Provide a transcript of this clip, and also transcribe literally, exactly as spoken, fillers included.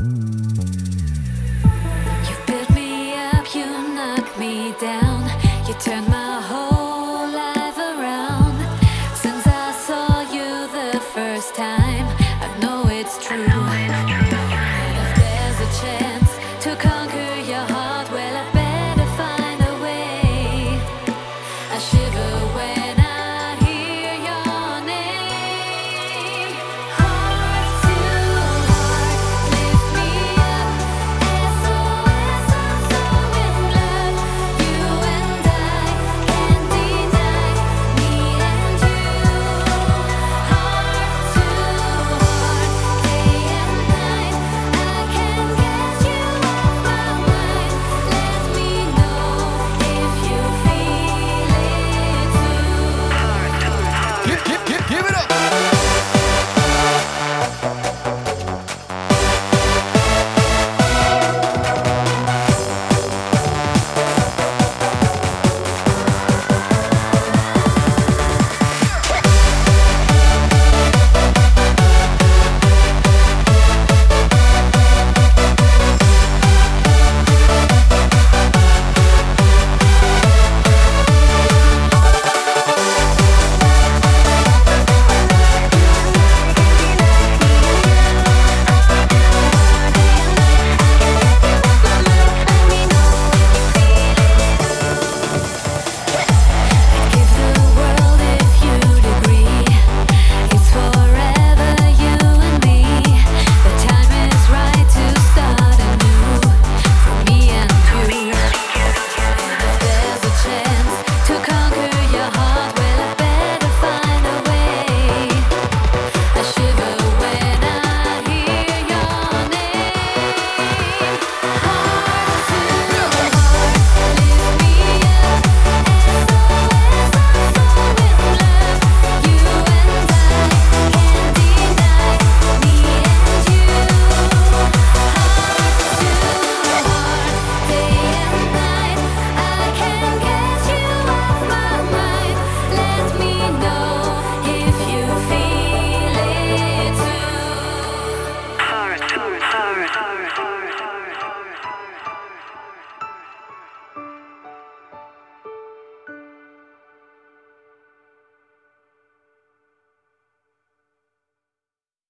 You built me up, you knocked me down. You turned my whole life around. Since I saw you the first time, I know it's true. And if there's a chance to conquer your heart, well, I better find a way. I shiver when I hear your name. Heart to heart, lift me up. S O S, I'm so in love. You and I can't deny me and you. Heart to heart, day and night. I can't get you off my mind. Let me know if you feel it too. Give, give, give, give it up.